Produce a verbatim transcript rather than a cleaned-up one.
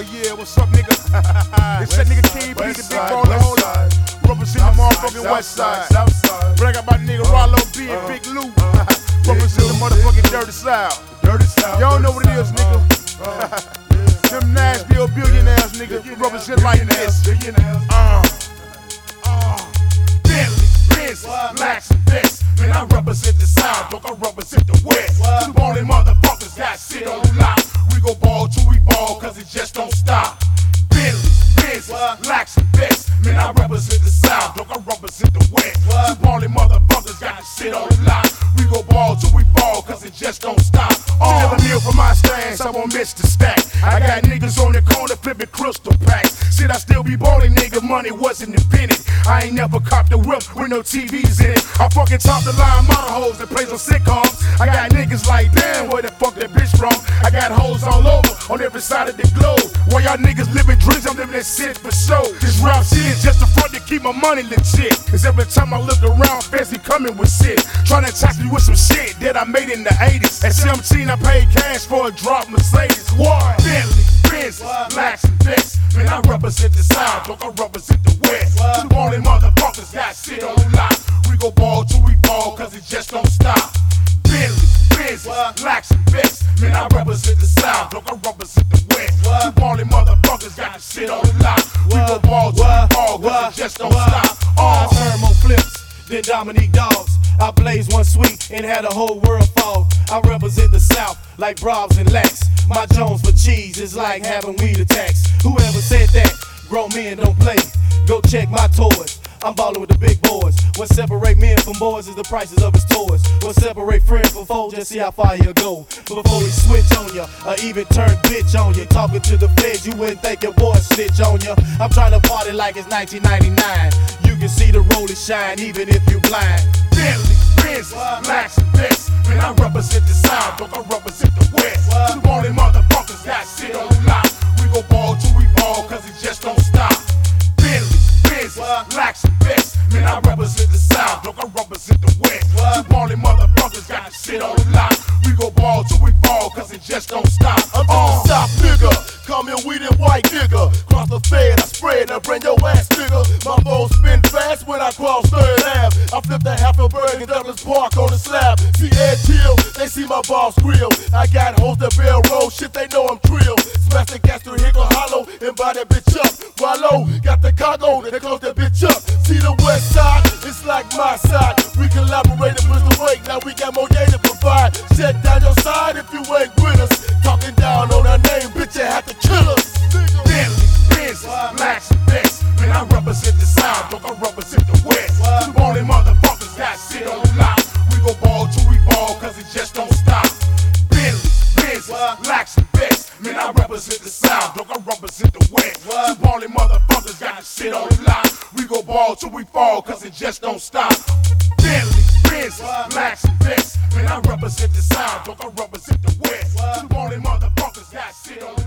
yeah, what's up, nigga? It's that nigga King, but he's the big baller, hold up. Represent the motherfucking west side. But I got my nigga Rollo B and Big Lou. Represent the motherfucking dirty south. Y'all know what it is, nigga. Them Nashville billionaires, nigga, represent like this. Uh, uh, Bentley, Benz, Lax and Vest. Man, I represent the south, don't I represent the west. Two ballin' motherfuckers got shit on lock. We go ball till we ball, cause it just don't stop. Bentley, Benz, Lax and Vest. Man, I represent the south, don't I represent the west. Two ballin' motherfuckers got the shit on lock. We go ball till we fall, cause it just don't stop. Still a meal from my stands, I won't miss the stack. I got niggas on the corner flipping crystal packs. Shit, I still be ballin', nigga, money wasn't invented. I ain't never copped a whip with no T Vs in it. I fucking top the line model hoes that plays on sitcoms. I got niggas like, damn, where the fuck that bitch from? I got hoes all over, on every side of the globe. While y'all niggas living dreams, I'm living that shit for show. This rap shit is just a front to keep my money legit. Cause every time I look around, fancy coming with shit. Tryna tax me with some shit that I made in the eighties. At seventeen, I paid cash for a drop Mercedes. What? Bentley, Benz, Lax and Vest. Man, I represent the south, don't I represent the west. Two ballin' motherfuckers got shit on lock. We go ball till we fall, cause it just don't stop. Bentley, Benz, Lax and Vest. Man, I represent the south, don't I represent the west. Two ballin' motherfuckers got the shit on lock. We go ball till we fall, cause it just don't stop. I turn more flips than Dominique Dogs. I blaze one sweet and had the whole world fall. I represent the South like Brobs and Lex. My Jones for cheese is like having weed attacks. Whoever said that, grown men don't play. Go check my toys. I'm ballin' with the big boys. What separate men from boys is the prices of his toys. What separate friends from foes, just see how far he'll go. Before he switch on ya, or even turn bitch on ya. Talking to the feds, you wouldn't think your boy snitch on ya. I'm trying to party like it's nineteen ninety-nine. You can see the rollie shine even if you blind. Bentley, Benz, Lax and Vest. Man, I represent the south, don't I represent the west. Two ballin' motherfuckers got shit on lock. We go ball till we fall, cause it just don't stop. Bentley, Benz, Lax and Vest. Man, I represent the south, don't I represent the west. Two ballin' motherfuckers got the shit on lock. We go ball till we fall, cause it just don't stop. I'm just a south nigga, call me a weed and white nigga. Cross the fed, I spread, I bring your ass nigga. My bones spin fast when I cross third Ave. I flip that Haffelberg in Douglas Park on the slab. See Ed Chill, they see my balls grill. I got hoes that bell roll, shit they know I'm trill. Smash the gas through Hickle Hollow and buy that bitch up. Wallow, got the cargo, they close that bitch up. See the west side, it's like my side. We collaborate and push the weight, now we got more yay to provide. Shut down your side if you ain't with us. Talking down on our name, bitch, you have to kill us. Bentley, Benz, Lax and Vest. Man, I represent the south, don't I represent the west. Two ballin' motherfuckers got shit on lock. We go ball till we fall, cause it just don't stop. Bentley, Benz, Lax and Vest. Man, I represent the south, don't I represent the west. Two ballin' motherfuckers got the shit on lock. We go ball till we fall, cause it just don't stop. Bentley, Benz, Lax and Vest. Man, I represent the south, don't I represent the west. Two ballin' motherfuckers got shit on lock.